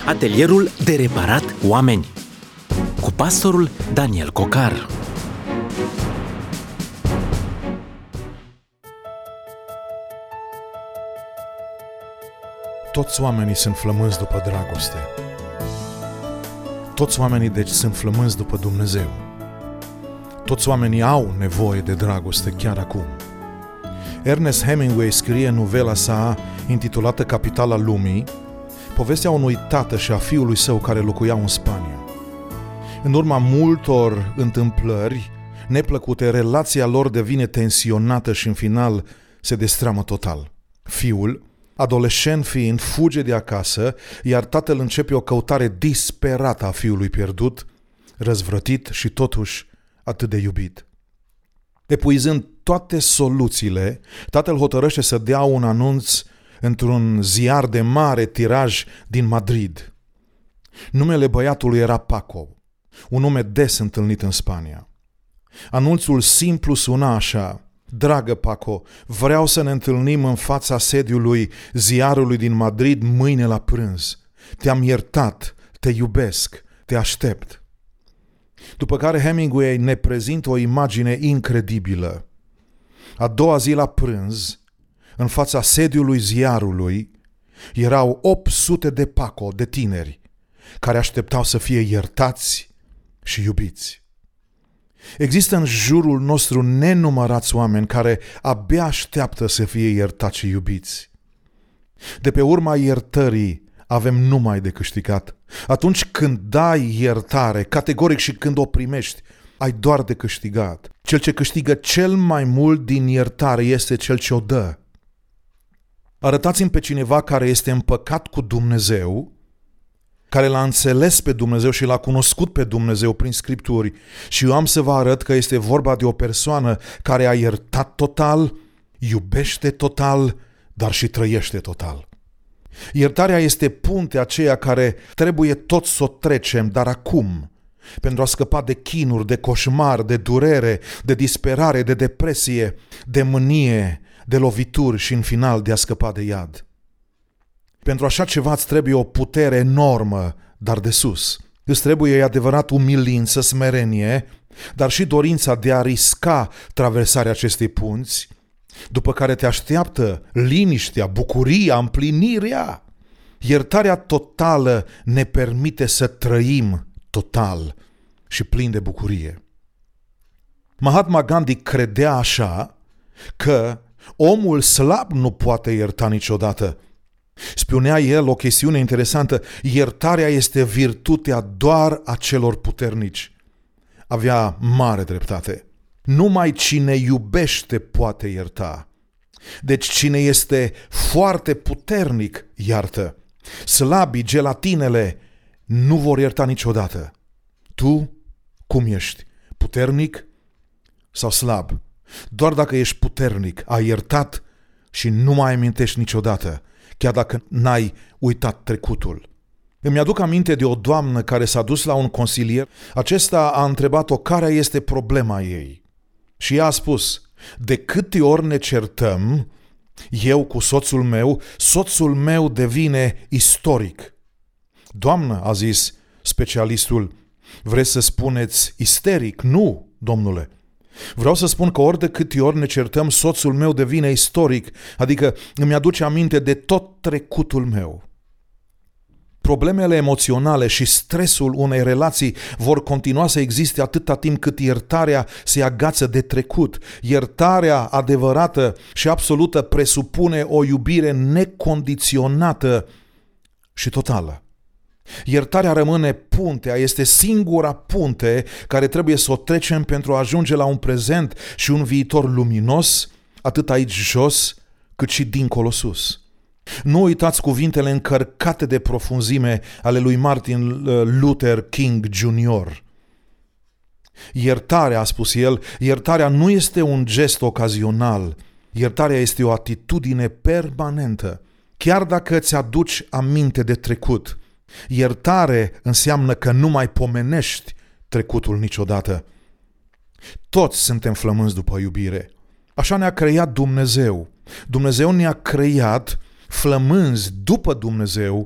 Atelierul de reparat oameni cu pastorul Daniel Cocar. Toți oamenii sunt flămânzi după dragoste. Toți oamenii deci sunt flămânzi după Dumnezeu. Toți oamenii au nevoie de dragoste chiar acum. Ernest Hemingway scrie în novela sa intitulată Capitala lumii, povestea unui tată și a fiului său care locuiau în Spania. În urma multor întâmplări neplăcute, relația lor devine tensionată și în final se destramă total. Fiul, adolescent fiind, fuge de acasă, iar tatăl începe o căutare disperată a fiului pierdut, răzvrătit și totuși atât de iubit. Epuizând toate soluțiile, tatăl hotărăște să dea un anunț într-un ziar de mare tiraj din Madrid. Numele băiatului era Paco, un nume des întâlnit în Spania. Anunțul simplu suna așa: Dragă Paco, vreau să ne întâlnim în fața sediului ziarului din Madrid mâine la prânz. Te-am iertat, te iubesc, te aștept. După care Hemingway ne prezintă o imagine incredibilă. A doua zi la prânz, în fața sediului ziarului, erau 800 de Paco, de tineri, care așteptau să fie iertați și iubiți. Există în jurul nostru nenumărați oameni care abia așteaptă să fie iertați și iubiți. De pe urma iertării avem numai de câștigat. Atunci când dai iertare, categoric, și când o primești, ai doar de câștigat. Cel ce câștigă cel mai mult din iertare este cel ce o dă. Arătați-mi pe cineva care este împăcat cu Dumnezeu, care l-a înțeles pe Dumnezeu și l-a cunoscut pe Dumnezeu prin Scripturi, și eu am să vă arăt că este vorba de o persoană care a iertat total, iubește total, dar și trăiește total. Iertarea este puntea aceea care trebuie tot să o trecem, dar acum, pentru a scăpa de chinuri, de coșmar, de durere, de disperare, de depresie, de mânie, de lovituri și în final de a scăpa de iad. Pentru așa ceva îți trebuie o putere enormă, dar de sus. Îți trebuie adevărat umilință, smerenie, dar și dorința de a risca traversarea acestei punți, după care te așteaptă liniștea, bucuria, împlinirea. Iertarea totală ne permite să trăim total și plin de bucurie. Mahatma Gandhi credea așa că omul slab nu poate ierta niciodată. Spunea el o chestiune interesantă: iertarea este virtutea doar a celor puternici. Avea mare dreptate. Numai cine iubește poate ierta. Deci cine este foarte puternic iartă. Slabii, gelatinele, nu vor ierta niciodată. Tu cum ești? Puternic sau slab? Doar dacă ești puternic, ai iertat și nu mai amintești niciodată, chiar dacă n-ai uitat trecutul. Îmi aduc aminte de o doamnă care s-a dus la un consilier. Acesta a întrebat-o care este problema ei. Și ea a spus: de câte ori ne certăm, eu cu soțul meu devine istoric. Doamnă, a zis specialistul, vreți să spuneți isteric? Nu, domnule. Vreau să spun că ori de câte ori ne certăm, soțul meu devine istoric, adică îmi aduce aminte de tot trecutul meu. Problemele emoționale și stresul unei relații vor continua să existe atâta timp cât iertarea se agață de trecut. Iertarea adevărată și absolută presupune o iubire necondiționată și totală. Iertarea rămâne puntea, este singura punte care trebuie să o trecem pentru a ajunge la un prezent și un viitor luminos, atât aici jos, cât și dincolo sus. Nu uitați cuvintele încărcate de profunzime ale lui Martin Luther King Jr. Iertarea, a spus el, iertarea nu este un gest ocazional, iertarea este o atitudine permanentă. Chiar dacă îți aduci aminte de trecut, iertare înseamnă că nu mai pomenești trecutul niciodată. Toți suntem flămânzi după iubire. Așa ne-a creat Dumnezeu. Dumnezeu ne-a creat flămânzi după Dumnezeu,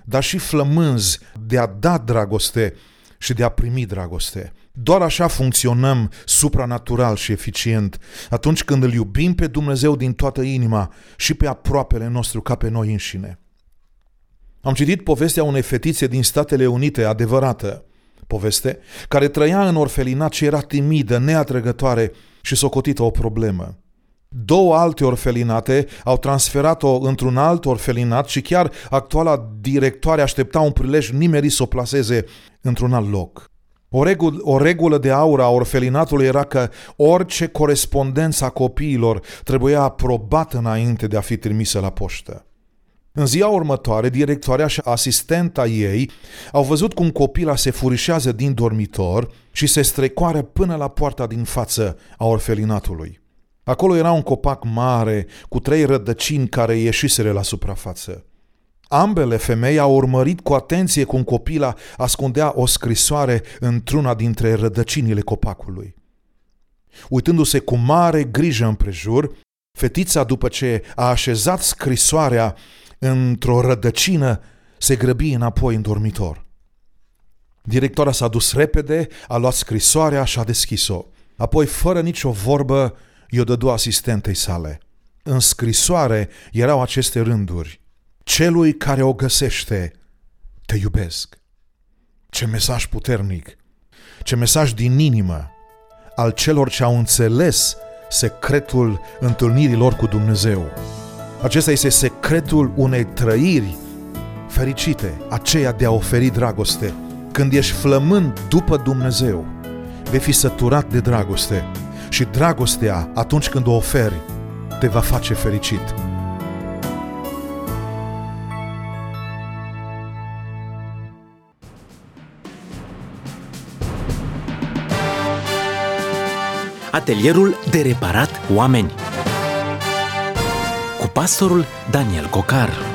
dar și flămânzi de a da dragoste și de a primi dragoste. Doar așa funcționăm supranatural și eficient, atunci când îl iubim pe Dumnezeu din toată inima și pe aproapele nostru ca pe noi înșine. Am citit povestea unei fetițe din Statele Unite, adevărată poveste, care trăia în orfelinat și era timidă, neatrăgătoare și socotită o problemă. 2 alte orfelinate au transferat-o într-un alt orfelinat și chiar actuala directoare aștepta un prilej nimerit să o plaseze într-un alt loc. O regulă de aur a orfelinatului era că orice corespondență a copiilor trebuia aprobată înainte de a fi trimisă la poștă. În ziua următoare, directoarea și asistenta ei au văzut cum copila se furișează din dormitor și se strecoară până la poarta din față a orfelinatului. Acolo era un copac mare cu 3 rădăcini care ieșiseră la suprafață. Ambele femei au urmărit cu atenție cum copila ascundea o scrisoare într-una dintre rădăcinile copacului. Uitându-se cu mare grijă împrejur, fetița, după ce a așezat scrisoarea într-o rădăcină, se grăbi înapoi în dormitor. Directoarea s-a dus repede, a luat scrisoarea și a deschis-o. Apoi, fără nicio vorbă, i-o dădu asistentei sale. În scrisoare erau aceste rânduri: celui care o găsește, te iubesc. Ce mesaj puternic! Ce mesaj din inimă al celor ce au înțeles secretul întâlnirilor cu Dumnezeu. Acesta este secretul unei trăiri fericite, aceea de a oferi dragoste. Când ești flămând după Dumnezeu, vei fi săturat de dragoste și dragostea, atunci când o oferi, te va face fericit. Atelierul de reparat oameni cu pastorul Daniel Cocar.